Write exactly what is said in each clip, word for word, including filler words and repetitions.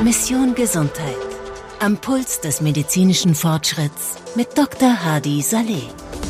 Mission Gesundheit. Am Puls des medizinischen Fortschritts mit Doktor Hadi Saleh.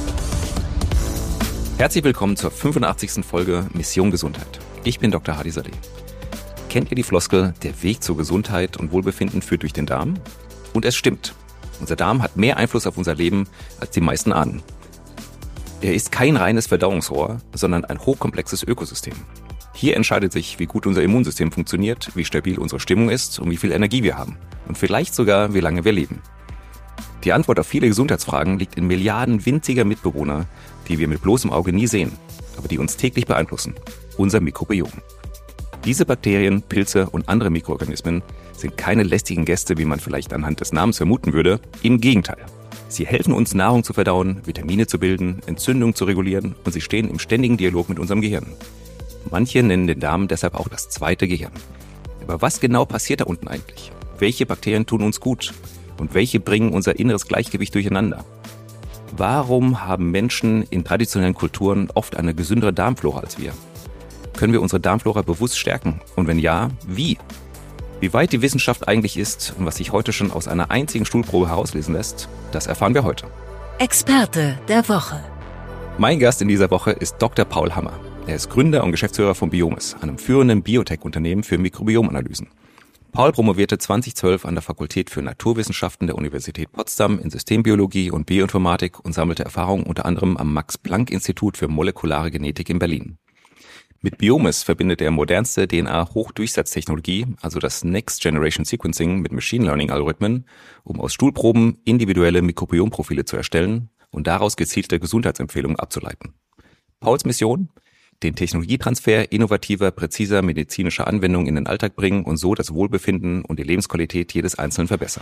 Herzlich willkommen zur fünfundachtzigsten Folge Mission Gesundheit. Ich bin Doktor Hadi Saleh. Kennt ihr die Floskel, der Weg zur Gesundheit und Wohlbefinden führt durch den Darm? Und es stimmt. Unser Darm hat mehr Einfluss auf unser Leben, als die meisten ahnen. Er ist kein reines Verdauungsrohr, sondern ein hochkomplexes Ökosystem. Hier entscheidet sich, wie gut unser Immunsystem funktioniert, wie stabil unsere Stimmung ist und wie viel Energie wir haben. Und vielleicht sogar, wie lange wir leben. Die Antwort auf viele Gesundheitsfragen liegt in Milliarden winziger Mitbewohner, die wir mit bloßem Auge nie sehen, aber die uns täglich beeinflussen. Unser Mikrobiom. Diese Bakterien, Pilze und andere Mikroorganismen sind keine lästigen Gäste, wie man vielleicht anhand des Namens vermuten würde. Im Gegenteil. Sie helfen uns, Nahrung zu verdauen, Vitamine zu bilden, Entzündungen zu regulieren und sie stehen im ständigen Dialog mit unserem Gehirn. Manche nennen den Darm deshalb auch das zweite Gehirn. Aber was genau passiert da unten eigentlich? Welche Bakterien tun uns gut? Und welche bringen unser inneres Gleichgewicht durcheinander? Warum haben Menschen in traditionellen Kulturen oft eine gesündere Darmflora als wir? Können wir unsere Darmflora bewusst stärken? Und wenn ja, wie? Wie weit die Wissenschaft eigentlich ist und was sich heute schon aus einer einzigen Stuhlprobe herauslesen lässt, das erfahren wir heute. Experte der Woche. Mein Gast in dieser Woche ist Doktor Paul Hammer. Er ist Gründer und Geschäftsführer von Biomis, einem führenden Biotech-Unternehmen für Mikrobiomanalysen. Paul promovierte zweitausendzwölf an der Fakultät für Naturwissenschaften der Universität Potsdam in Systembiologie und Bioinformatik und sammelte Erfahrung unter anderem am Max-Planck-Institut für molekulare Genetik in Berlin. Mit Biomis verbindet er modernste D N A-Hochdurchsatztechnologie, also das Next Generation Sequencing mit Machine Learning-Algorithmen, um aus Stuhlproben individuelle Mikrobiomprofile zu erstellen und daraus gezielte Gesundheitsempfehlungen abzuleiten. Pauls Mission? Den Technologietransfer innovativer, präziser medizinischer Anwendungen in den Alltag bringen und so das Wohlbefinden und die Lebensqualität jedes Einzelnen verbessern.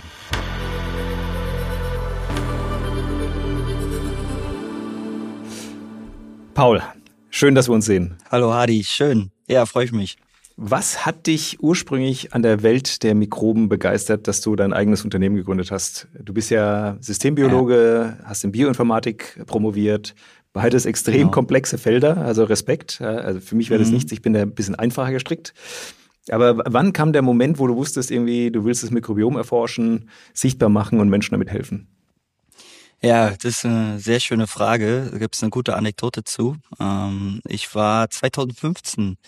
Paul, schön, dass wir uns sehen. Hallo Hadi, schön. Ja, freue ich mich. Was hat dich ursprünglich an der Welt der Mikroben begeistert, dass du dein eigenes Unternehmen gegründet hast? Du bist ja Systembiologe, ja. Hast in Bioinformatik promoviert. Beides extrem genau. komplexe Felder, also Respekt. Also für mich wäre das mhm. nichts, ich bin da ein bisschen einfacher gestrickt. Aber wann kam der Moment, wo du wusstest, irgendwie, du willst das Mikrobiom erforschen, sichtbar machen und Menschen damit helfen? Ja, das ist eine sehr schöne Frage. Da gibt es eine gute Anekdote zu. Ich war zweitausendfünfzehn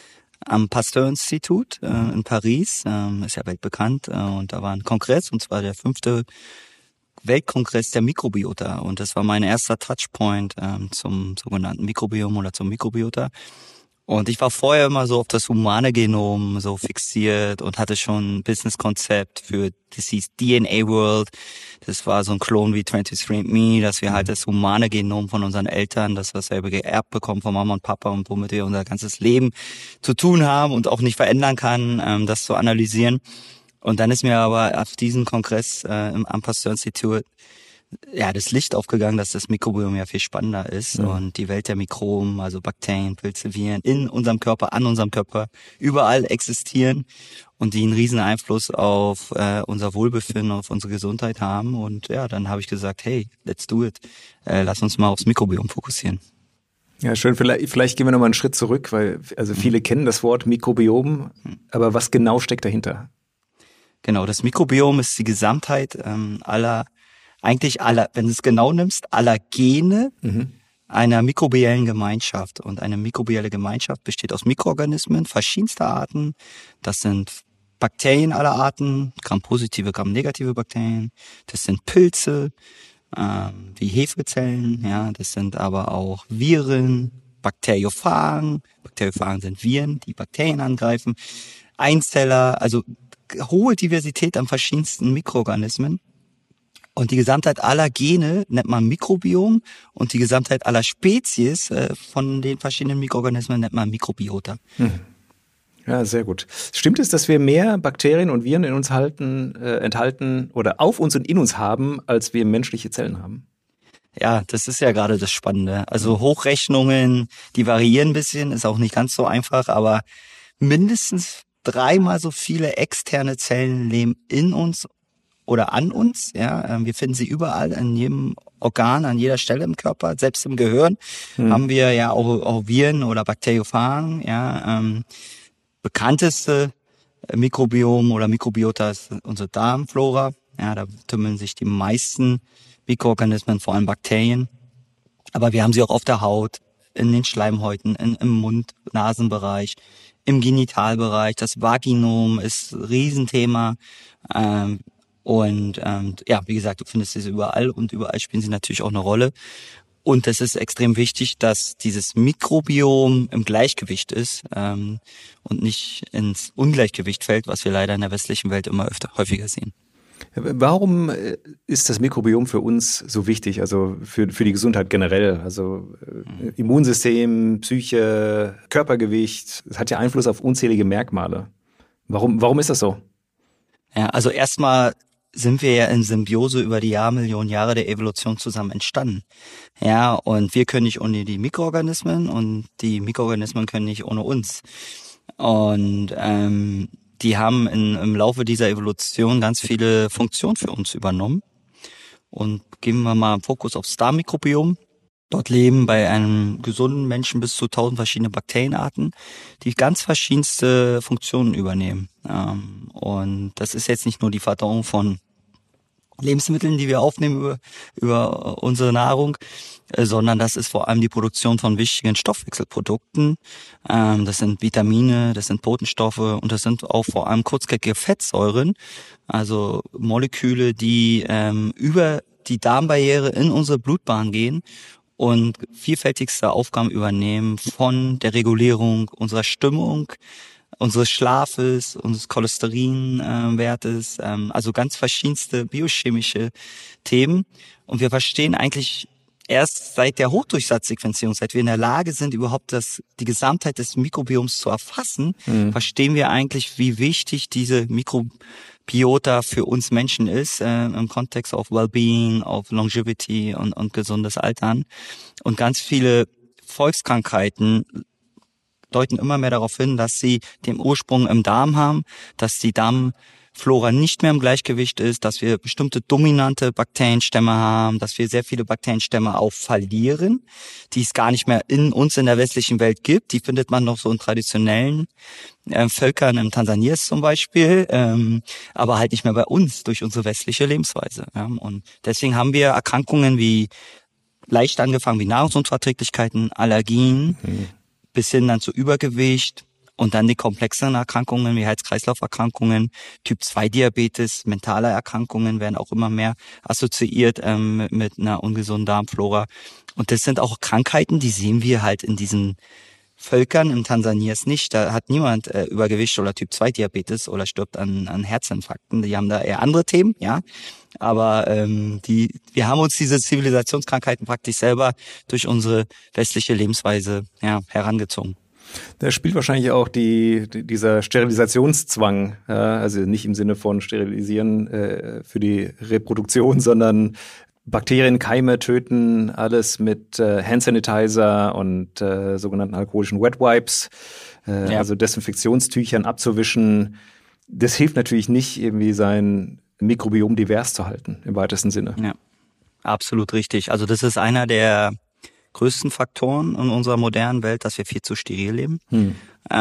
am Pasteur-Institut in Paris, ist ja weltbekannt, und da war ein Kongress, und zwar der fünfte Weltkongress der Mikrobiota, und das war mein erster Touchpoint ähm, zum sogenannten Mikrobiom oder zum Mikrobiota. Und ich war vorher immer so auf das humane Genom so fixiert und hatte schon ein Business-Konzept für, das hieß D N A World. Das war so ein Klon wie twenty-three and me, dass wir halt das humane Genom von unseren Eltern, das was wir geerbt bekommen von Mama und Papa und womit wir unser ganzes Leben zu tun haben und auch nicht verändern kann, ähm, das zu analysieren. Und dann ist mir aber auf diesem Kongress äh, im, am Pasteur-Institut ja das Licht aufgegangen, dass das Mikrobiom ja viel spannender ist, ja. Und die Welt der Mikroben, also Bakterien, Pilze, Viren in unserem Körper, an unserem Körper überall existieren und die einen riesen Einfluss auf äh, unser Wohlbefinden, auf unsere Gesundheit haben. Und ja, dann habe ich gesagt, hey, let's do it. Äh, lass uns mal aufs Mikrobiom fokussieren. Ja, schön. Vielleicht, vielleicht gehen wir nochmal einen Schritt zurück, weil also viele mhm. kennen das Wort Mikrobiom, aber was genau steckt dahinter? Genau, das Mikrobiom ist die Gesamtheit ähm, aller, eigentlich aller, wenn du es genau nimmst, aller Gene mhm. einer mikrobiellen Gemeinschaft. Und eine mikrobielle Gemeinschaft besteht aus Mikroorganismen verschiedenster Arten. Das sind Bakterien aller Arten, grampositive, gramnegative Bakterien. Das sind Pilze, ähm, wie Hefezellen, ja. Das sind aber auch Viren, Bakteriophagen. Bakteriophagen sind Viren, die Bakterien angreifen. Einzeller, also hohe Diversität an verschiedensten Mikroorganismen. Und die Gesamtheit aller Gene nennt man Mikrobiom und die Gesamtheit aller Spezies äh, von den verschiedenen Mikroorganismen nennt man Mikrobiota. Hm. Ja, sehr gut. Stimmt es, dass wir mehr Bakterien und Viren in uns halten, äh, enthalten oder auf uns und in uns haben, als wir menschliche Zellen haben? Ja, das ist ja gerade das Spannende. Also Hochrechnungen, die variieren ein bisschen, ist auch nicht ganz so einfach, aber mindestens dreimal so viele externe Zellen leben in uns oder an uns. Ja, wir finden sie überall, in jedem Organ, an jeder Stelle im Körper, selbst im Gehirn hm. haben wir ja auch, auch Viren oder Bakteriophagen. Ja, ähm, bekannteste Mikrobiom oder Mikrobiota ist unsere Darmflora. Ja, da tümmeln sich die meisten Mikroorganismen, vor allem Bakterien. Aber wir haben sie auch auf der Haut, in den Schleimhäuten, in, im Mund-Nasenbereich, im Genitalbereich. Das Vaginom ist ein Riesenthema. Ähm, und ähm, ja, wie gesagt, du findest sie überall und überall spielen sie natürlich auch eine Rolle. Und es ist extrem wichtig, dass dieses Mikrobiom im Gleichgewicht ist ähm, und nicht ins Ungleichgewicht fällt, was wir leider in der westlichen Welt immer öfter häufiger sehen. Warum ist das Mikrobiom für uns so wichtig, also für, für die Gesundheit generell? Also äh, Immunsystem, Psyche, Körpergewicht, es hat ja Einfluss auf unzählige Merkmale. Warum, warum ist das so? Ja, also erstmal sind wir ja in Symbiose über die Jahrmillionen Jahre der Evolution zusammen entstanden. Ja, und wir können nicht ohne die Mikroorganismen und die Mikroorganismen können nicht ohne uns. Und ähm, die haben in, im Laufe dieser Evolution ganz viele Funktionen für uns übernommen. Und geben wir mal einen Fokus aufs Darmmikrobiom. Dort leben bei einem gesunden Menschen bis zu tausend verschiedene Bakterienarten, die ganz verschiedenste Funktionen übernehmen. Ähm, und das ist jetzt nicht nur die Verdauung von Lebensmitteln, die wir aufnehmen über, über unsere Nahrung, äh, sondern das ist vor allem die Produktion von wichtigen Stoffwechselprodukten. Ähm, das sind Vitamine, das sind Botenstoffe und das sind auch vor allem kurzkettige Fettsäuren, also Moleküle, die ähm, über die Darmbarriere in unsere Blutbahn gehen und vielfältigste Aufgaben übernehmen von der Regulierung unserer Stimmung, unseres Schlafes, unseres Cholesterinwertes, äh, ähm, also ganz verschiedenste biochemische Themen. Und wir verstehen eigentlich erst seit der Hochdurchsatzsequenzierung, seit wir in der Lage sind, überhaupt das, die Gesamtheit des Mikrobioms zu erfassen, mhm. verstehen wir eigentlich, wie wichtig diese Mikrobiota für uns Menschen ist, äh, im Kontext auf Wellbeing, auf Longevity und, und gesundes Altern. Und ganz viele Volkskrankheiten deuten immer mehr darauf hin, dass sie den Ursprung im Darm haben, dass die Darmflora nicht mehr im Gleichgewicht ist, dass wir bestimmte dominante Bakterienstämme haben, dass wir sehr viele Bakterienstämme auch verlieren, die es gar nicht mehr in uns in der westlichen Welt gibt. Die findet man noch so in traditionellen äh, Völkern, in Tansania zum Beispiel, ähm, aber halt nicht mehr bei uns durch unsere westliche Lebensweise. Ja. Und deswegen haben wir Erkrankungen wie leicht angefangen wie Nahrungsunverträglichkeiten, Allergien, mhm. bis hin dann zu Übergewicht und dann die komplexeren Erkrankungen wie Herz-Kreislauf-Erkrankungen, Typ zwei Diabetes, mentale Erkrankungen werden auch immer mehr assoziiert ähm, mit einer ungesunden Darmflora. Und das sind auch Krankheiten, die sehen wir halt in diesen Völkern, in Tansanias nicht. Da hat niemand äh, Übergewicht oder Typ zwei Diabetes oder stirbt an, an Herzinfarkten. Die haben da eher andere Themen, ja. Aber ähm, die, wir haben uns diese Zivilisationskrankheiten praktisch selber durch unsere westliche Lebensweise ja, herangezogen. Da spielt wahrscheinlich auch die, die dieser Sterilisationszwang, ja, also nicht im Sinne von Sterilisieren äh, für die Reproduktion, sondern Bakterien, Keime töten, alles mit äh, Hand Sanitizer und äh, sogenannten alkoholischen Wet Wipes, äh, ja. also Desinfektionstüchern abzuwischen. Das hilft natürlich nicht, irgendwie sein Mikrobiom divers zu halten, im weitesten Sinne. Ja, absolut richtig. Also das ist einer der größten Faktoren in unserer modernen Welt, dass wir viel zu steril leben. Hm.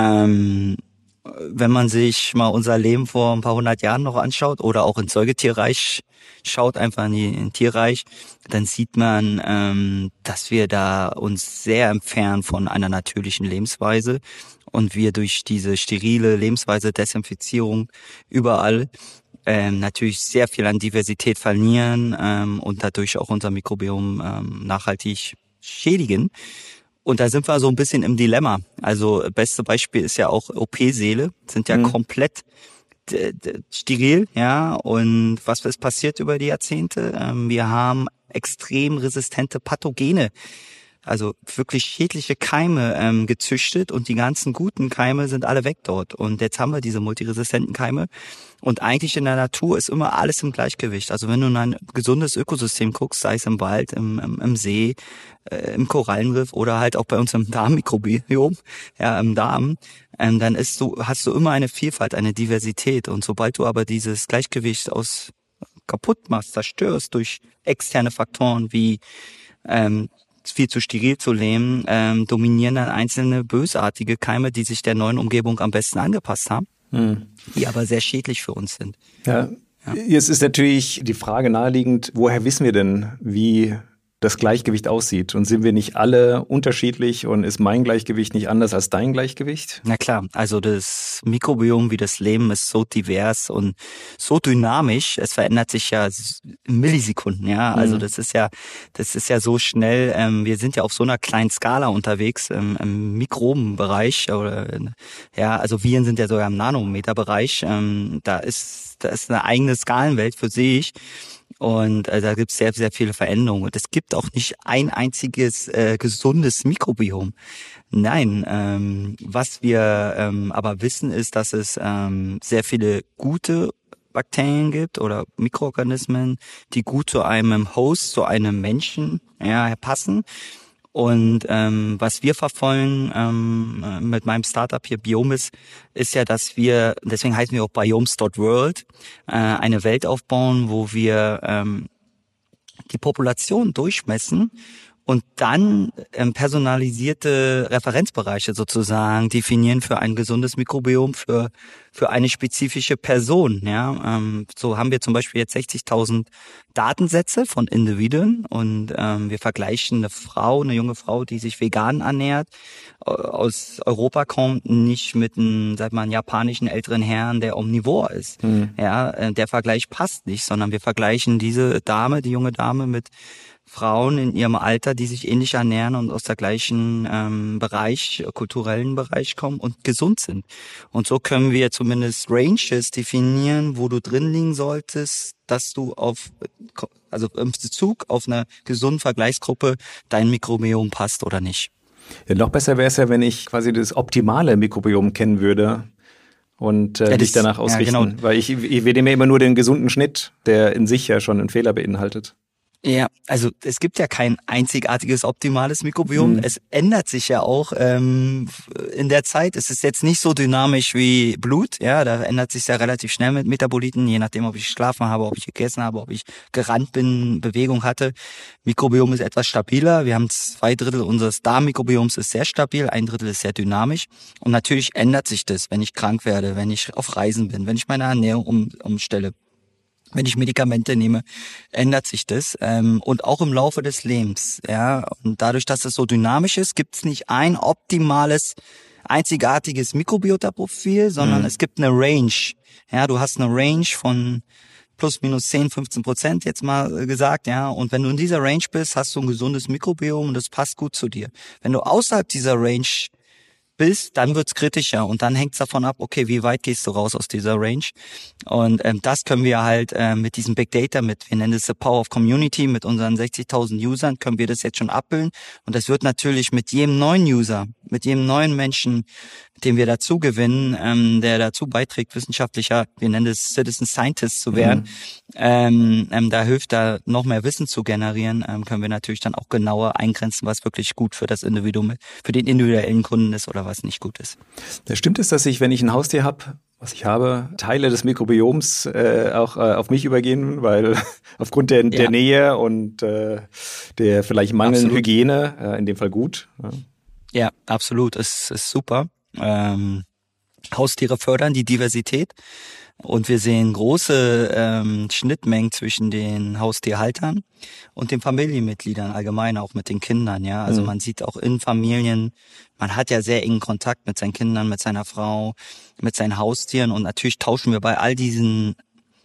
Ähm, wenn man sich mal unser Leben vor ein paar hundert Jahren noch anschaut oder auch ins Säugetierreich schaut, einfach in, die, in Tierreich, dann sieht man, ähm, dass wir da uns sehr entfernen von einer natürlichen Lebensweise und wir durch diese sterile Lebensweise, Desinfizierung überall ähm, natürlich sehr viel an Diversität verlieren ähm, und dadurch auch unser Mikrobiom ähm, nachhaltig schädigen. Und da sind wir so ein bisschen im Dilemma. Also beste Beispiel ist ja auch O P-Säle, sind ja mhm. komplett d- d- steril, ja. Und was ist passiert über die Jahrzehnte? Ähm, wir haben extrem resistente Pathogene, also wirklich schädliche Keime ähm, gezüchtet und die ganzen guten Keime sind alle weg dort. Und jetzt haben wir diese multiresistenten Keime. Und eigentlich in der Natur ist immer alles im Gleichgewicht. Also wenn du in ein gesundes Ökosystem guckst, sei es im Wald, im, im, im See, äh, im Korallenriff oder halt auch bei uns im Darmmikrobiom, ja, im Darm, ähm, dann ist du, hast du immer eine Vielfalt, eine Diversität. Und sobald du aber dieses Gleichgewicht aus kaputt machst, zerstörst durch externe Faktoren wie ähm, viel zu steril zu leben, ähm, dominieren dann einzelne bösartige Keime, die sich der neuen Umgebung am besten angepasst haben. hm. die aber sehr schädlich für uns sind. Ja. Ja. Jetzt ist natürlich die Frage naheliegend, woher wissen wir denn, wie das Gleichgewicht aussieht? Und sind wir nicht alle unterschiedlich und ist mein Gleichgewicht nicht anders als dein Gleichgewicht? Na klar, also das Mikrobiom wie das Leben ist so divers und so dynamisch. Es verändert sich ja in Millisekunden, ja. Also das ist ja, das ist ja so schnell. Ähm, wir sind ja auf so einer kleinen Skala unterwegs ähm, im Mikrobenbereich oder ja, also Viren sind ja sogar im Nanometerbereich. Ähm, da ist, da ist eine eigene Skalenwelt für sich. Und äh, da gibt es sehr, sehr viele Veränderungen. Und es gibt auch nicht ein einziges äh, gesundes Mikrobiom. Nein, ähm, was wir ähm, aber wissen, ist, dass es ähm, sehr viele gute Bakterien gibt oder Mikroorganismen, die gut zu einem Host, zu einem Menschen ja, passen. Und ähm, was wir verfolgen ähm, mit meinem Startup hier Biomis, ist ja, dass wir, deswegen heißen wir auch Biomes dot world, äh, eine Welt aufbauen, wo wir ähm, die Population durchmessen und dann ähm, personalisierte Referenzbereiche sozusagen definieren für ein gesundes Mikrobiom für für eine spezifische Person. Ja, ähm, so haben wir zum Beispiel jetzt sechzigtausend Datensätze von Individuen und ähm, wir vergleichen eine Frau, eine junge Frau, die sich vegan ernährt, aus Europa kommt, nicht mit einem, sag mal, einem japanischen älteren Herrn, der omnivor ist. Mhm. Ja, der Vergleich passt nicht, sondern wir vergleichen diese Dame, die junge Dame mit Frauen in ihrem Alter, die sich ähnlich ernähren und aus der gleichen ähm, Bereich, kulturellen Bereich kommen und gesund sind. Und so können wir zumindest Ranges definieren, wo du drin liegen solltest, dass du auf, also im Bezug auf eine gesunde Vergleichsgruppe dein Mikrobiom passt oder nicht. Ja, noch besser wäre es ja, wenn ich quasi das optimale Mikrobiom kennen würde und äh, ja, dich danach ausrichten. Ja, genau. Weil ich, ich wähle mir immer nur den gesunden Schnitt, der in sich ja schon einen Fehler beinhaltet. Ja, also es gibt ja kein einzigartiges optimales Mikrobiom. Mhm. Es ändert sich ja auch ähm, in der Zeit. Es ist jetzt nicht so dynamisch wie Blut. Ja, da ändert sich ja relativ schnell mit Metaboliten, je nachdem, ob ich geschlafen habe, ob ich gegessen habe, ob ich gerannt bin, Bewegung hatte. Mikrobiom ist etwas stabiler. Wir haben zwei Drittel unseres Darmmikrobioms ist sehr stabil, ein Drittel ist sehr dynamisch. Und natürlich ändert sich das, wenn ich krank werde, wenn ich auf Reisen bin, wenn ich meine Ernährung um, umstelle. Wenn ich Medikamente nehme, ändert sich das ähm, und auch im Laufe des Lebens. Ja, und dadurch, dass es so dynamisch ist, gibt es nicht ein optimales, einzigartiges Mikrobiota-Profil, sondern mhm. es gibt eine Range. Ja, du hast eine Range von plus minus zehn, fünfzehn Prozent jetzt mal gesagt, ja. Und wenn du in dieser Range bist, hast du ein gesundes Mikrobiom und das passt gut zu dir. Wenn du außerhalb dieser Range bist, dann wird's kritischer und dann hängt's davon ab, okay, wie weit gehst du raus aus dieser Range? Und ähm, das können wir halt äh, mit diesem Big Data, mit, wir nennen es the Power of Community, mit unseren sechzigtausend Usern, können wir das jetzt schon abbilden. Und das wird natürlich mit jedem neuen User, mit jedem neuen Menschen, den wir dazu gewinnen, ähm, der dazu beiträgt, wissenschaftlicher, wir nennen es Citizen Scientist zu werden, mhm. ähm, ähm, da hilft, da noch mehr Wissen zu generieren, ähm, können wir natürlich dann auch genauer eingrenzen, was wirklich gut für das Individuum, für den individuellen Kunden ist oder was nicht gut ist. Ja, stimmt es, dass ich, wenn ich ein Haustier habe, was ich habe, Teile des Mikrobioms äh, auch äh, auf mich übergehen, weil aufgrund der, ja. der Nähe und äh, der vielleicht mangelnden absolut. Hygiene, äh, in dem Fall gut. Ja, ja absolut, es ist super. Ähm, Haustiere fördern die Diversität und wir sehen große ähm, Schnittmengen zwischen den Haustierhaltern und den Familienmitgliedern allgemein, auch mit den Kindern. Ja, also mhm. man sieht auch in Familien, man hat ja sehr engen Kontakt mit seinen Kindern, mit seiner Frau, mit seinen Haustieren und natürlich tauschen wir bei all diesen,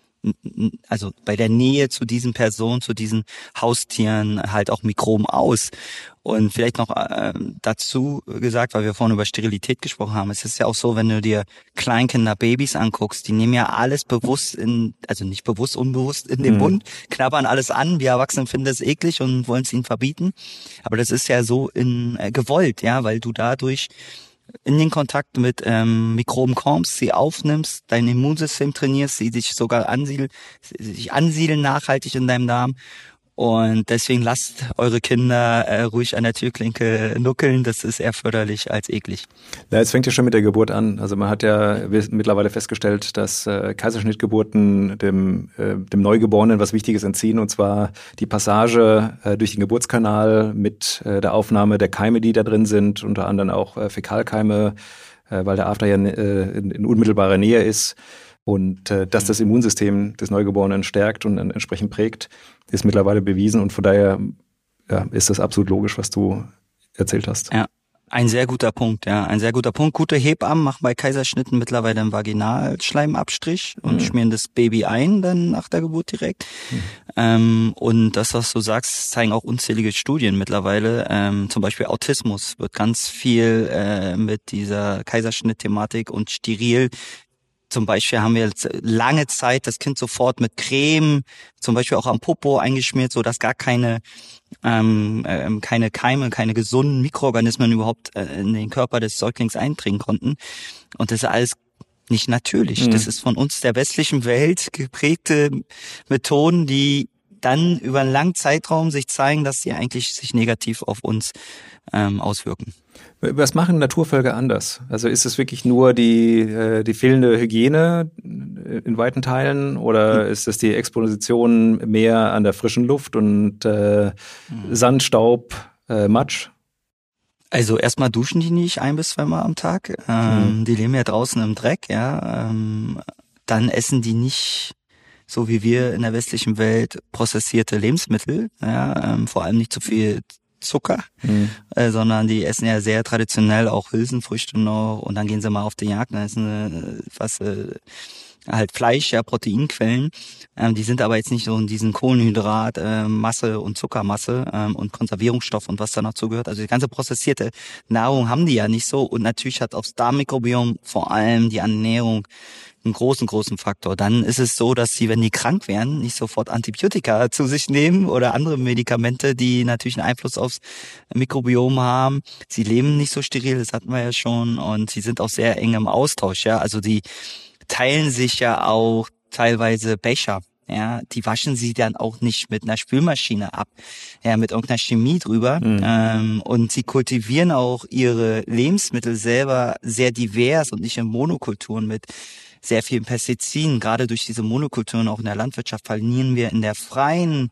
also bei der Nähe zu diesen Personen, zu diesen Haustieren halt auch Mikroben aus. Und vielleicht noch äh, dazu gesagt, weil wir vorhin über Sterilität gesprochen haben, es ist ja auch so, wenn du dir Kleinkinder, Babys anguckst, die nehmen ja alles bewusst in, also nicht bewusst, unbewusst in den mhm. Mund, knabbern alles an, wir Erwachsenen finden das eklig und wollen es ihnen verbieten. Aber das ist ja so in äh, gewollt, ja, weil du dadurch in den Kontakt mit ähm, Mikroben kommst, sie aufnimmst, dein Immunsystem trainierst, sie sich sogar ansiedeln, sich ansiedeln nachhaltig in deinem Darm Und deswegen lasst eure Kinder äh, ruhig an der Türklinke nuckeln. Das ist eher förderlich als eklig. Ja, es fängt ja schon mit der Geburt an. Also man hat ja mittlerweile festgestellt, dass äh, Kaiserschnittgeburten dem, äh, dem Neugeborenen was Wichtiges entziehen, und zwar die Passage äh, durch den Geburtskanal mit äh, der Aufnahme der Keime, die da drin sind, unter anderem auch äh, Fäkalkeime, äh, weil der After ja äh, in, in unmittelbarer Nähe ist. Und äh, dass das Immunsystem des Neugeborenen stärkt und dann entsprechend prägt, ist mittlerweile bewiesen. Und von daher ja, ist das absolut logisch, was du erzählt hast. Ja, ein sehr guter Punkt, ja, ein sehr guter Punkt. Gute Hebammen machen bei Kaiserschnitten mittlerweile einen Vaginalschleimabstrich und mhm. schmieren das Baby ein dann nach der Geburt direkt. Mhm. Ähm, und das, was du sagst, zeigen auch unzählige Studien mittlerweile. Ähm, zum Beispiel Autismus wird ganz viel äh, mit dieser Kaiserschnitt-Thematik und steril. Zum Beispiel haben wir jetzt lange Zeit das Kind sofort mit Creme, zum Beispiel auch am Popo eingeschmiert, so dass gar keine ähm, äh, keine Keime, keine gesunden Mikroorganismen überhaupt äh, in den Körper des Säuglings eindringen konnten. Und das ist alles nicht natürlich. Mhm. Das ist von uns der westlichen Welt geprägte Methoden, die dann über einen langen Zeitraum sich zeigen, dass sie eigentlich sich negativ auf uns ähm, auswirken. Was machen Naturvölker anders? Also ist es wirklich nur die, äh, die fehlende Hygiene in weiten Teilen oder mhm. ist es die Exposition mehr an der frischen Luft und äh, mhm. Sand, Staub, äh, Matsch? Also erstmal duschen die nicht ein bis zweimal am Tag. Ähm, mhm. Die leben ja draußen im Dreck, ja. Ähm, dann essen die nicht, so wie wir in der westlichen Welt, prozessierte Lebensmittel, ja, ähm, vor allem nicht zu viel Zucker, mhm. äh, sondern die essen ja sehr traditionell auch Hülsenfrüchte noch und dann gehen sie mal auf die Jagd, dann essen sie was, äh, halt Fleisch, ja, Proteinquellen, ähm, die sind aber jetzt nicht so in diesen Kohlenhydrat, äh, Masse und Zuckermasse ähm, und Konservierungsstoff und was da noch zugehört. Also die ganze prozessierte Nahrung haben die ja nicht so und natürlich hat aufs Darmmikrobiom vor allem die Ernährung einen großen, großen Faktor. Dann ist es so, dass sie, wenn die krank werden, nicht sofort Antibiotika zu sich nehmen oder andere Medikamente, die natürlich einen Einfluss aufs Mikrobiom haben. Sie leben nicht so steril, das hatten wir ja schon, und sie sind auch sehr eng im Austausch, ja. Also die teilen sich ja auch teilweise Becher. Ja, die waschen sie dann auch nicht mit einer Spülmaschine ab, ja, mit irgendeiner Chemie drüber. Mhm. Ähm, und sie kultivieren auch ihre Lebensmittel selber sehr divers und nicht in Monokulturen mit sehr vielen Pestiziden. Gerade durch diese Monokulturen auch in der Landwirtschaft verlieren wir in der freien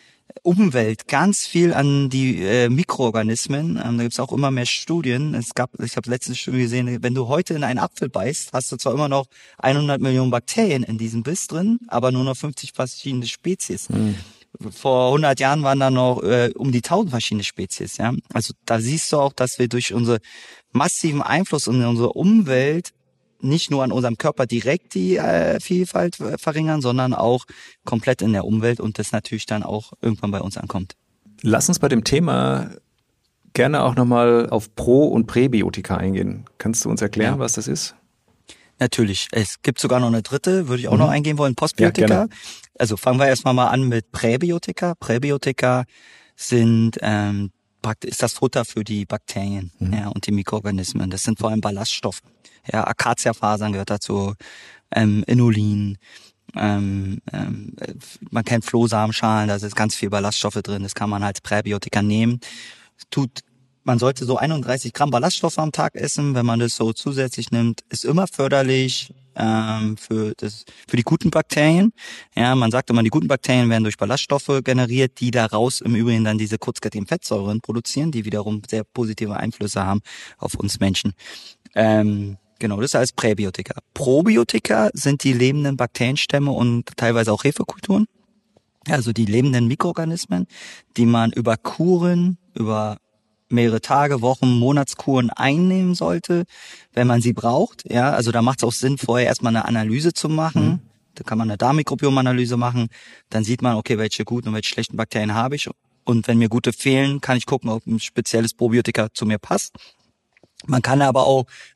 Umwelt ganz viel an die äh, Mikroorganismen. Ähm, da gibt's auch immer mehr Studien. Es gab, ich habe letztens Studie gesehen, wenn du heute in einen Apfel beißt, hast du zwar immer noch hundert Millionen Bakterien in diesem Biss drin, aber nur noch fünfzig verschiedene Spezies. Mhm. Vor hundert Jahren waren da noch äh, um die tausend verschiedene Spezies. Ja, also da siehst du auch, dass wir durch unsere massiven Einfluss in unsere Umwelt nicht nur an unserem Körper direkt die äh, Vielfalt äh, verringern, sondern auch komplett in der Umwelt und das natürlich dann auch irgendwann bei uns ankommt. Lass uns bei dem Thema gerne auch nochmal auf Pro- und Präbiotika eingehen. Kannst du uns erklären, ja. was das ist? Natürlich. Es gibt sogar noch eine dritte, würde ich auch mhm. noch eingehen wollen, Postbiotika. Ja, also fangen wir erstmal mal an mit Präbiotika. Präbiotika sind ähm, ist das Futter für die Bakterien mhm. ja, und die Mikroorganismen. Das sind vor allem Ballaststoffe. Ja, Acacia-Fasern gehört dazu, ähm, Inulin, ähm, ähm, man kennt Flohsamenschalen, da ist ganz viel Ballaststoffe drin, das kann man als Präbiotika nehmen. Tut, man sollte so einunddreißig Gramm Ballaststoffe am Tag essen, wenn man das so zusätzlich nimmt, ist immer förderlich ähm, für das für die guten Bakterien. Ja, man sagt immer, die guten Bakterien werden durch Ballaststoffe generiert, die daraus im Übrigen dann diese kurzkettigen Fettsäuren produzieren, die wiederum sehr positive Einflüsse haben auf uns Menschen. Ähm, Genau, das heißt Präbiotika. Probiotika sind die lebenden Bakterienstämme und teilweise auch Hefekulturen. Also die lebenden Mikroorganismen, die man über Kuren, über mehrere Tage, Wochen, Monatskuren einnehmen sollte, wenn man sie braucht. Ja, also da macht es auch Sinn, vorher erstmal eine Analyse zu machen. Mhm. Da kann man eine Darmmikrobiomanalyse machen. Dann sieht man, okay, welche guten und welche schlechten Bakterien habe ich. Und wenn mir gute fehlen, kann ich gucken, ob ein spezielles Probiotika zu mir passt. Man kann aber auch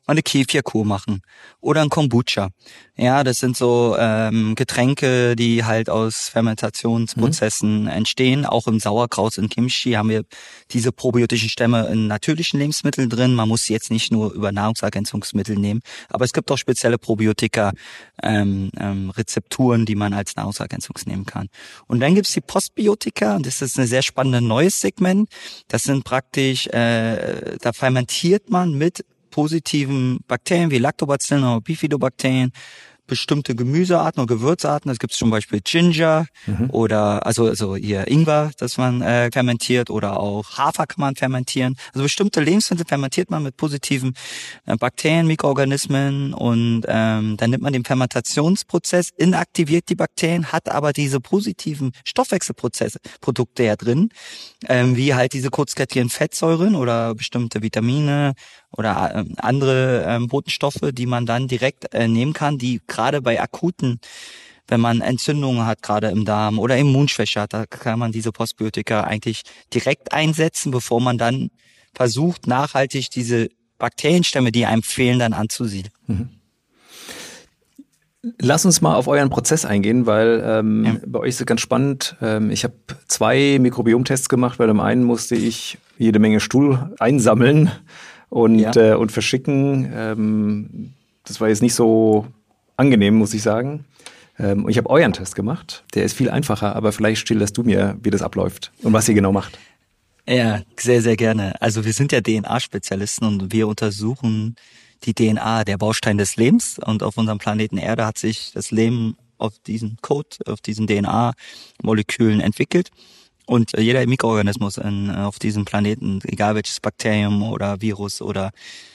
mal eine Kefirkur machen oder ein Kombucha. Ja, das sind so ähm, Getränke, die halt aus Fermentationsprozessen mhm. entstehen. Auch im Sauerkraut, in Kimchi haben wir diese probiotischen Stämme in natürlichen Lebensmitteln drin. Man muss sie jetzt nicht nur über Nahrungsergänzungsmittel nehmen, aber es gibt auch spezielle Probiotika ähm, ähm, Rezepturen, die man als Nahrungsergänzungs nehmen kann. Und dann gibt's die Postbiotika, und das ist ein sehr spannendes neues Segment. Das sind praktisch, äh, da fermentiert man mit positiven Bakterien wie Lactobacillen oder Bifidobakterien bestimmte Gemüsearten oder Gewürzarten. Das gibt es zum Beispiel Ginger mhm. oder also also hier Ingwer, das man äh, fermentiert, oder auch Hafer kann man fermentieren. Also bestimmte Lebensmittel fermentiert man mit positiven äh, Bakterien, Mikroorganismen, und ähm, dann nimmt man den Fermentationsprozess, inaktiviert die Bakterien, hat aber diese positiven Stoffwechselprozesse, Produkte ja drin, ähm, wie halt diese kurzkettigen Fettsäuren oder bestimmte Vitamine oder äh, andere ähm, Botenstoffe, die man dann direkt äh, nehmen kann, die gerade bei akuten, wenn man Entzündungen hat, gerade im Darm oder Immunschwäche hat, da kann man diese Postbiotika eigentlich direkt einsetzen, bevor man dann versucht, nachhaltig diese Bakterienstämme, die einem fehlen, dann anzusiedeln. Mhm. Lass uns mal auf euren Prozess eingehen, weil ähm, ja. bei euch ist es ganz spannend. Ähm, ich habe zwei Mikrobiomtests gemacht. Bei dem einen musste ich jede Menge Stuhl einsammeln und, ja. äh, und verschicken. Ähm, das war jetzt nicht so angenehm, muss ich sagen. Ähm, ich habe euren Test gemacht. Der ist viel einfacher, aber vielleicht schilderst du mir, wie das abläuft und was ihr genau macht. Ja, sehr, sehr gerne. Also wir sind ja D N A-Spezialisten und wir untersuchen die D N A, der Baustein des Lebens. Und auf unserem Planeten Erde hat sich das Leben auf diesen Code, auf diesen D N A-Molekülen entwickelt. Und jeder Mikroorganismus in, auf diesem Planeten, egal welches Bakterium oder Virus oder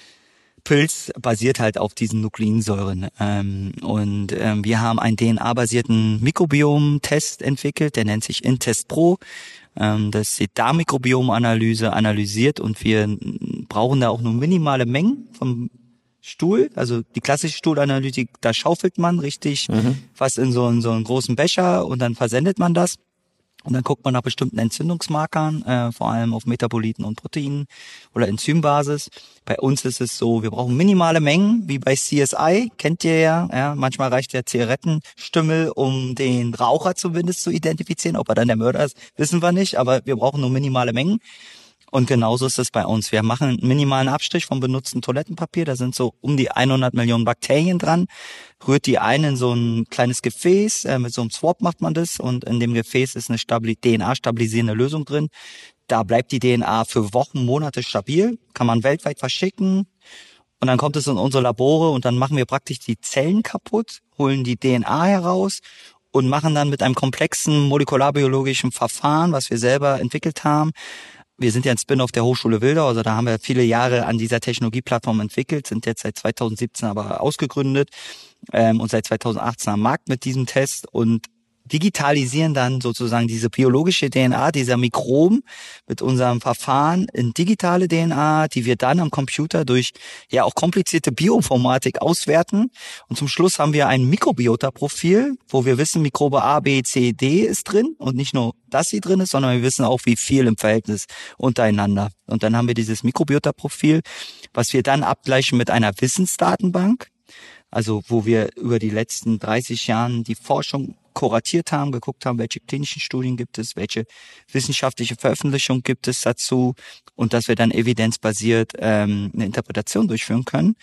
Pilz, basiert halt auf diesen Nukleinsäuren. Ähm, und ähm, wir haben einen D N A-basierten Mikrobiom-Test entwickelt, der nennt sich InTest Pro. Ähm, das ist die Darmmikrobiom-Analyse analysiert, und wir brauchen da auch nur minimale Mengen vom Stuhl, also die klassische Stuhlanalytik, da schaufelt man richtig mhm. was in so, in so einen großen Becher und dann versendet man das. Und dann guckt man nach bestimmten Entzündungsmarkern, äh, vor allem auf Metaboliten und Proteinen oder Enzymbasis. Bei uns ist es so, wir brauchen minimale Mengen, wie bei C S I, kennt ihr ja. ja manchmal reicht der Zigarettenstümmel, um den Raucher zumindest zu identifizieren. Ob er dann der Mörder ist, wissen wir nicht, aber wir brauchen nur minimale Mengen. Und genauso ist es bei uns. Wir machen einen minimalen Abstrich vom benutzten Toilettenpapier. Da sind so um die hundert Millionen Bakterien dran. Rührt die ein in so ein kleines Gefäß. Äh, mit so einem Swab macht man das. Und in dem Gefäß ist eine Stabil- D N A-stabilisierende Lösung drin. Da bleibt die D N A für Wochen, Monate stabil. Kann man weltweit verschicken. Und dann kommt es in unsere Labore und dann machen wir praktisch die Zellen kaputt, holen die D N A heraus und machen dann mit einem komplexen molekularbiologischen Verfahren, was wir selber entwickelt haben. Wir sind ja ein Spin-off der Hochschule Wildau, also da haben wir viele Jahre an dieser Technologieplattform entwickelt, sind jetzt seit zweitausendsiebzehn aber ausgegründet ähm, und seit zweitausendachtzehn am Markt mit diesem Test und digitalisieren dann sozusagen diese biologische D N A dieser Mikroben mit unserem Verfahren in digitale D N A, die wir dann am Computer durch ja auch komplizierte Bioinformatik auswerten. Und zum Schluss haben wir ein Mikrobiota-Profil, wo wir wissen, Mikrobe A, B, C, D ist drin und nicht nur, dass sie drin ist, sondern wir wissen auch, wie viel im Verhältnis untereinander. Und dann haben wir dieses Mikrobiota-Profil, was wir dann abgleichen mit einer Wissensdatenbank, also wo wir über die letzten dreißig Jahren die Forschung kuratiert haben, geguckt haben, welche klinischen Studien gibt es, welche wissenschaftliche Veröffentlichung gibt es dazu und dass wir dann evidenzbasiert ähm, eine Interpretation durchführen können.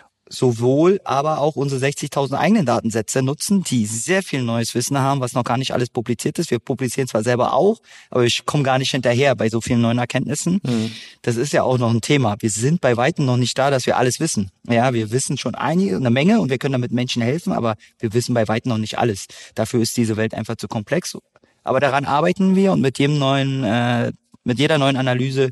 Sowohl aber auch unsere sechzigtausend eigenen Datensätze nutzen, die sehr viel neues Wissen haben, was noch gar nicht alles publiziert ist. Wir publizieren zwar selber auch, aber ich komme gar nicht hinterher bei so vielen neuen Erkenntnissen. Mhm. Das ist ja auch noch ein Thema. Wir sind bei weitem noch nicht da, dass wir alles wissen. Ja, wir wissen schon einige, eine Menge und wir können damit Menschen helfen, aber wir wissen bei weitem noch nicht alles. Dafür ist diese Welt einfach zu komplex. Aber daran arbeiten wir und mit jedem neuen, äh, mit jeder neuen Analyse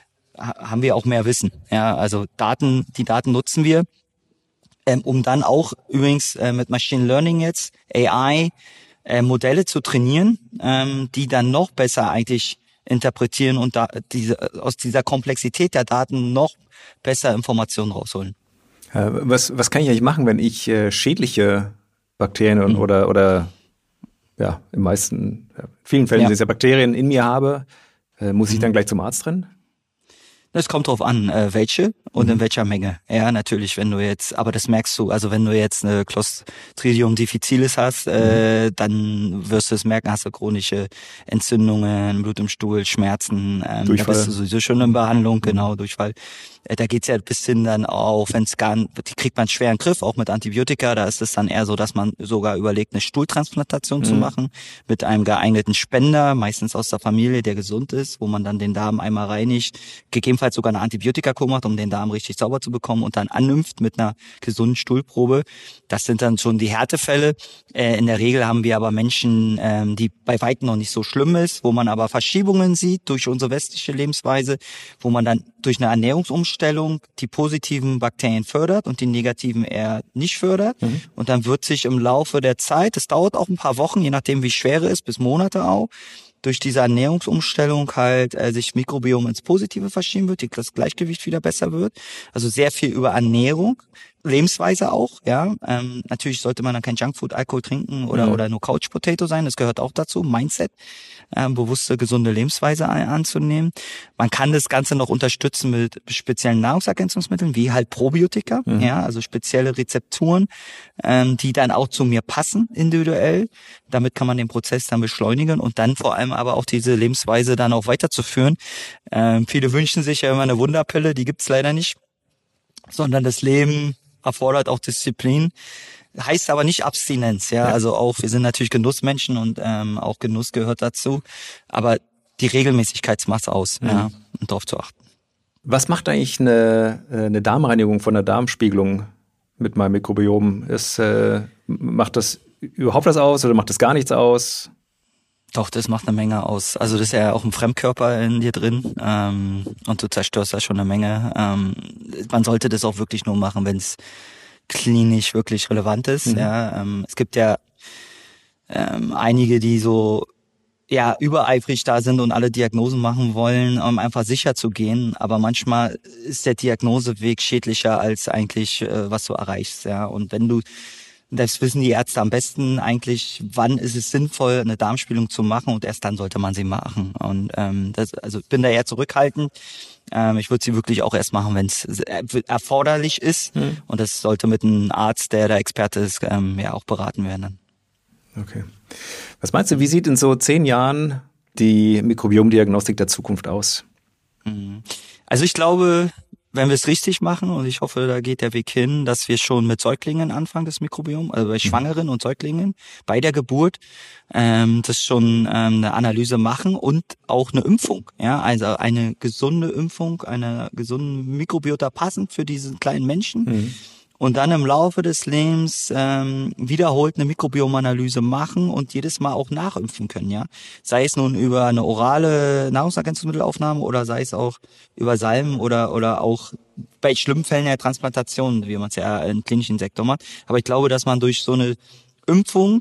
haben wir auch mehr Wissen. Ja, also Daten, die Daten nutzen wir. Ähm, um dann auch übrigens äh, mit Machine Learning jetzt, A I, äh, Modelle zu trainieren, ähm, die dann noch besser eigentlich interpretieren und da diese aus dieser Komplexität der Daten noch besser Informationen rausholen. Äh, was, was kann ich eigentlich machen, wenn ich äh, schädliche Bakterien und, mhm. oder, oder ja, in meisten, ja, vielen Fällen ja. sind es ja Bakterien in mir habe? Äh, muss ich mhm. dann gleich zum Arzt rennen? Es kommt drauf an, äh, welche und Mhm. in welcher Menge. Ja, natürlich, wenn du jetzt, aber das merkst du, also wenn du jetzt eine Clostridium difficilis hast, äh, dann wirst du es merken, hast du chronische Entzündungen, Blut im Stuhl, Schmerzen, ähm, da Durchfall. bist du sowieso schon in Behandlung, genau, Durchfall. Äh, da geht's ja bis hin dann auch, wenn es gar, die kriegt man schwer in den Griff, auch mit Antibiotika, da ist es dann eher so, dass man sogar überlegt, eine Stuhltransplantation zu Mhm. machen, mit einem geeigneten Spender, meistens aus der Familie, der gesund ist, wo man dann den Darm einmal reinigt, gegebenenfalls sogar eine Antibiotika-Kur macht, um den Darm richtig sauber zu bekommen und dann annimmt mit einer gesunden Stuhlprobe. Das sind dann schon die Härtefälle. Äh, in der Regel haben wir aber Menschen, ähm, die bei weitem noch nicht so schlimm ist, wo man aber Verschiebungen sieht durch unsere westliche Lebensweise, wo man dann durch eine Ernährungsumstellung die positiven Bakterien fördert und die negativen eher nicht fördert. Mhm. Und dann wird sich im Laufe der Zeit, es dauert auch ein paar Wochen, je nachdem wie schwer es ist, bis Monate auch, durch diese Ernährungsumstellung halt äh, sich Mikrobiom ins Positive verschieben wird, die, das Gleichgewicht wieder besser wird. Also sehr viel über Ernährung, Lebensweise auch, ja. Ähm, natürlich sollte man dann kein Junkfood, Alkohol trinken oder Mhm. oder nur Couch Potato sein. Das gehört auch dazu. Mindset, ähm, bewusste, gesunde Lebensweise ein, anzunehmen. Man kann das Ganze noch unterstützen mit speziellen Nahrungsergänzungsmitteln, wie halt Probiotika, Mhm. ja, also spezielle Rezepturen, ähm, die dann auch zu mir passen, individuell. Damit kann man den Prozess dann beschleunigen und dann vor allem aber auch diese Lebensweise dann auch weiterzuführen. Ähm, viele wünschen sich ja immer eine Wunderpille, die gibt's leider nicht, sondern das Leben erfordert auch Disziplin. Heißt aber nicht Abstinenz, ja. Ja. Also auch, wir sind natürlich Genussmenschen und ähm, auch Genuss gehört dazu. Aber die Regelmäßigkeit macht's aus, Mhm. ja, und darauf zu achten. Was macht eigentlich eine, äh, eine Darmreinigung von der Darmspiegelung mit meinem Mikrobiom? Ist, äh, macht das überhaupt was aus oder macht das gar nichts aus? Doch, das macht eine Menge aus. Also das ist ja auch ein Fremdkörper in dir drin ähm, und du zerstörst da schon eine Menge. Ähm, man sollte das auch wirklich nur machen, wenn es klinisch wirklich relevant ist. Mhm. Ja, ähm, es gibt ja ähm, einige, die so ja übereifrig da sind und alle Diagnosen machen wollen, um einfach sicher zu gehen. Aber manchmal ist der Diagnoseweg schädlicher als eigentlich, äh, was du erreichst. Ja, und wenn du das wissen die Ärzte am besten eigentlich, wann ist es sinnvoll, eine Darmspiegelung zu machen und erst dann sollte man sie machen. Und ähm, das, also ich bin da eher zurückhaltend. Ähm, ich würde sie wirklich auch erst machen, wenn es erforderlich ist. Mhm. Und das sollte mit einem Arzt, der da Experte ist, ähm, ja auch beraten werden. Dann. Okay. Was meinst du, wie sieht in so zehn Jahren die Mikrobiomdiagnostik der Zukunft aus? Also ich glaube, wenn wir es richtig machen, und ich hoffe, da geht der Weg hin, dass wir schon mit Säuglingen anfangen, das Mikrobiom, also bei Schwangeren und Säuglingen, bei der Geburt, ähm, das schon ähm, eine Analyse machen und auch eine Impfung, ja, also eine gesunde Impfung, eine gesunde Mikrobiota passend für diesen kleinen Menschen. Mhm. Und dann im Laufe des Lebens ähm, wiederholt eine Mikrobiomanalyse machen und jedes Mal auch nachimpfen können, ja. Sei es nun über eine orale Nahrungsergänzungsmittelaufnahme oder sei es auch über Salben oder oder auch bei schlimmen Fällen der Transplantation, wie man es ja im klinischen Sektor macht. Aber ich glaube, dass man durch so eine Impfung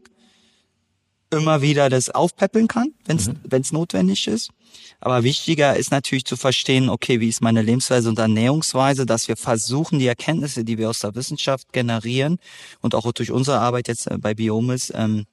immer wieder das aufpäppeln kann, wenn es Mhm. wenn es notwendig ist. Aber wichtiger ist natürlich zu verstehen, okay, wie ist meine Lebensweise und Ernährungsweise, dass wir versuchen, die Erkenntnisse, die wir aus der Wissenschaft generieren und auch durch unsere Arbeit jetzt äh, bei Biomis, ähm,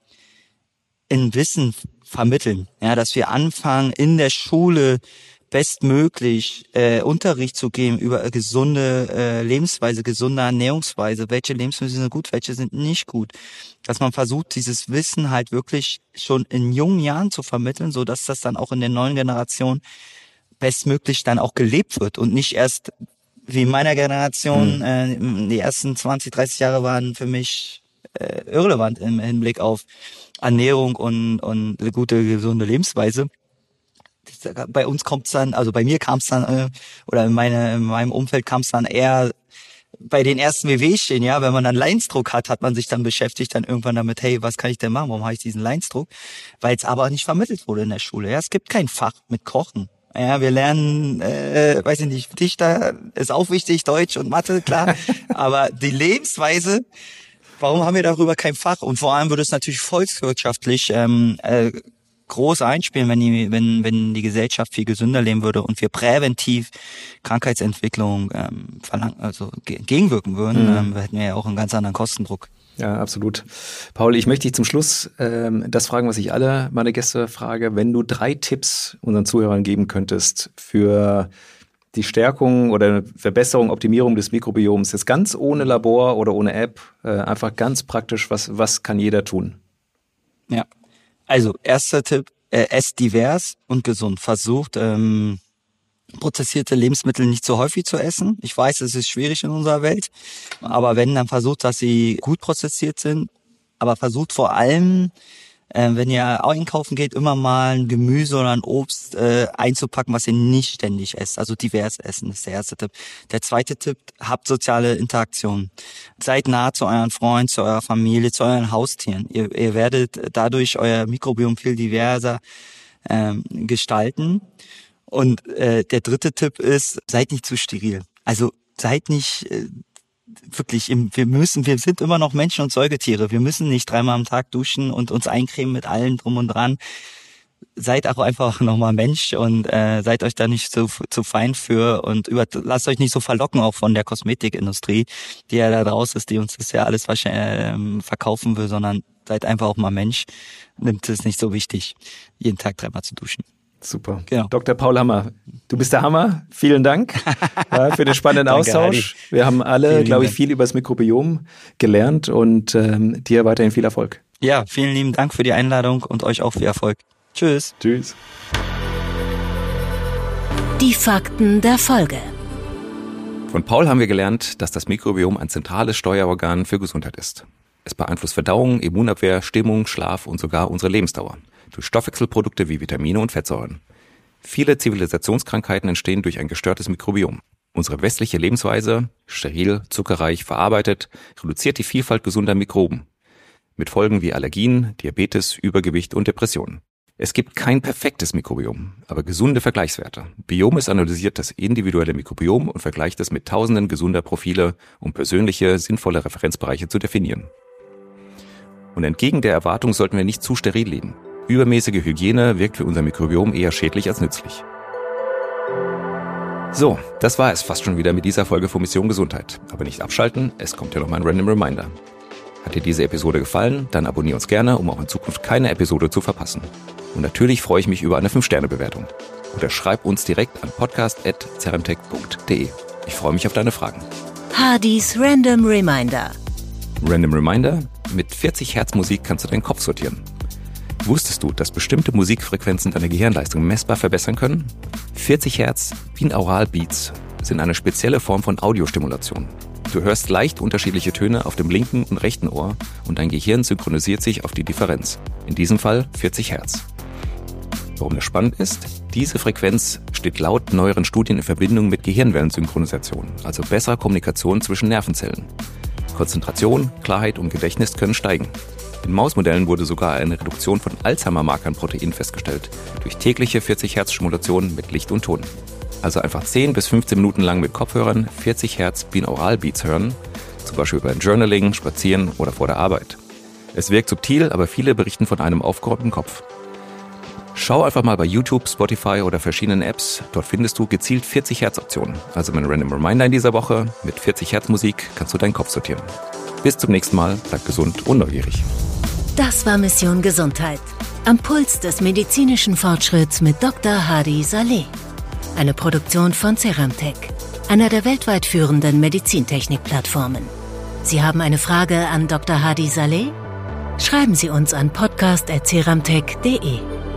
in Wissen vermitteln. Ja, dass wir anfangen, in der Schule bestmöglich äh, Unterricht zu geben über äh, gesunde äh, Lebensweise, gesunde Ernährungsweise, welche Lebensmittel sind gut, welche sind nicht gut. Dass man versucht, dieses Wissen halt wirklich schon in jungen Jahren zu vermitteln, so dass das dann auch in der neuen Generation bestmöglich dann auch gelebt wird und nicht erst wie in meiner Generation, Mhm. äh, die ersten zwanzig, dreißig Jahre waren für mich äh, irrelevant im Hinblick auf Ernährung und, und eine gute, gesunde Lebensweise. Das, bei uns kommt es dann, also bei mir kam es dann, äh, oder in, meine, in meinem Umfeld kam es dann eher bei den ersten Wehwehchen, ja, wenn man dann Leidensdruck hat, hat man sich dann beschäftigt dann irgendwann damit, hey, was kann ich denn machen, warum habe ich diesen Leidensdruck? Weil es aber nicht vermittelt wurde in der Schule. Ja, es gibt kein Fach mit Kochen. Ja, wir lernen, äh, weiß ich nicht, Dichter ist auch wichtig, Deutsch und Mathe, klar, aber die Lebensweise, warum haben wir darüber kein Fach? Und vor allem würde es natürlich volkswirtschaftlich ähm, äh, groß einspielen, wenn die, wenn, wenn die Gesellschaft viel gesünder leben würde und wir präventiv Krankheitsentwicklung ähm, verlangen, also ge- gegenwirken würden, Mhm. ähm, hätten wir ja auch einen ganz anderen Kostendruck. Ja, absolut. Paul, ich möchte dich zum Schluss ähm, das fragen, was ich alle meine Gäste frage. Wenn du drei Tipps unseren Zuhörern geben könntest für die Stärkung oder Verbesserung, Optimierung des Mikrobioms ist ganz ohne Labor oder ohne App, äh, einfach ganz praktisch, was, was kann jeder tun? Ja, also erster Tipp, äh, esst divers und gesund. Versucht, ähm, prozessierte Lebensmittel nicht so häufig zu essen. Ich weiß, es ist schwierig in unserer Welt, aber wenn, dann versucht, dass sie gut prozessiert sind, aber versucht vor allem, Äh, wenn ihr einkaufen geht, immer mal ein Gemüse oder ein Obst äh, einzupacken, was ihr nicht ständig esst. Also divers essen ist der erste Tipp. Der zweite Tipp, habt soziale Interaktion. Seid nah zu euren Freunden, zu eurer Familie, zu euren Haustieren. Ihr, ihr werdet dadurch euer Mikrobiom viel diverser ähm, gestalten. Und äh, der dritte Tipp ist, seid nicht zu steril. Also seid nicht... Äh, Wirklich, wir müssen, wir sind immer noch Menschen und Säugetiere. Wir müssen nicht dreimal am Tag duschen und uns eincremen mit allem drum und dran. Seid auch einfach nochmal Mensch und äh, seid euch da nicht zu, zu fein für und über, lasst euch nicht so verlocken auch von der Kosmetikindustrie, die ja da draus ist, die uns das ja alles wahrscheinlich äh, verkaufen will, sondern seid einfach auch mal Mensch. Nimmt es nicht so wichtig, jeden Tag dreimal zu duschen. Super. Genau. Doktor Paul Hammer, du bist der Hammer. Vielen Dank ja, für den spannenden Danke, Austausch. Heidi. Wir haben alle, glaube ich, Dank. viel über das Mikrobiom gelernt und ähm, dir weiterhin viel Erfolg. Ja, vielen lieben Dank für die Einladung und euch auch viel Erfolg. Tschüss. Tschüss. Die Fakten der Folge. Von Paul haben wir gelernt, dass das Mikrobiom ein zentrales Steuerorgan für Gesundheit ist. Es beeinflusst Verdauung, Immunabwehr, Stimmung, Schlaf und sogar unsere Lebensdauer. Durch Stoffwechselprodukte wie Vitamine und Fettsäuren. Viele Zivilisationskrankheiten entstehen durch ein gestörtes Mikrobiom. Unsere westliche Lebensweise, steril, zuckerreich, verarbeitet, reduziert die Vielfalt gesunder Mikroben. Mit Folgen wie Allergien, Diabetes, Übergewicht und Depressionen. Es gibt kein perfektes Mikrobiom, aber gesunde Vergleichswerte. Biomis analysiert das individuelle Mikrobiom und vergleicht es mit tausenden gesunder Profile, um persönliche, sinnvolle Referenzbereiche zu definieren. Und entgegen der Erwartung sollten wir nicht zu steril leben. Übermäßige Hygiene wirkt für unser Mikrobiom eher schädlich als nützlich. So, das war es fast schon wieder mit dieser Folge von Mission Gesundheit. Aber nicht abschalten, es kommt ja noch mal ein Random Reminder. Hat dir diese Episode gefallen? Dann abonniere uns gerne, um auch in Zukunft keine Episode zu verpassen. Und natürlich freue ich mich über eine fünf Sterne Bewertung. Oder schreib uns direkt an podcast at zeremtech punkt de. Ich freue mich auf deine Fragen. Hardys Random Reminder. Random Reminder: Mit vierzig Hertz Musik kannst du deinen Kopf sortieren. Wusstest du, dass bestimmte Musikfrequenzen deine Gehirnleistung messbar verbessern können? vierzig Hertz Binaural Beats sind eine spezielle Form von Audiostimulation. Du hörst leicht unterschiedliche Töne auf dem linken und rechten Ohr und dein Gehirn synchronisiert sich auf die Differenz. In diesem Fall vierzig Hertz. Warum das spannend ist? Diese Frequenz steht laut neueren Studien in Verbindung mit Gehirnwellensynchronisation, also besserer Kommunikation zwischen Nervenzellen. Konzentration, Klarheit und Gedächtnis können steigen. In Mausmodellen wurde sogar eine Reduktion von Alzheimer-Markern-Protein festgestellt, durch tägliche vierzig Hertz Stimulation mit Licht und Ton. Also einfach zehn bis fünfzehn Minuten lang mit Kopfhörern vierzig Hertz Binaural Beats hören, zum Beispiel beim Journaling, Spazieren oder vor der Arbeit. Es wirkt subtil, aber viele berichten von einem aufgeräumten Kopf. Schau einfach mal bei YouTube, Spotify oder verschiedenen Apps, dort findest du gezielt vierzig Hertz Optionen. Also mein Random Reminder in dieser Woche, mit vierzig Hertz Musik kannst du deinen Kopf sortieren. Bis zum nächsten Mal, bleib gesund und neugierig. Das war Mission Gesundheit. Am Puls des medizinischen Fortschritts mit Doktor Hadi Saleh. Eine Produktion von Ceramtech, einer der weltweit führenden Medizintechnik-Plattformen. Sie haben eine Frage an Doktor Hadi Saleh? Schreiben Sie uns an podcast at ceramtech punkt de.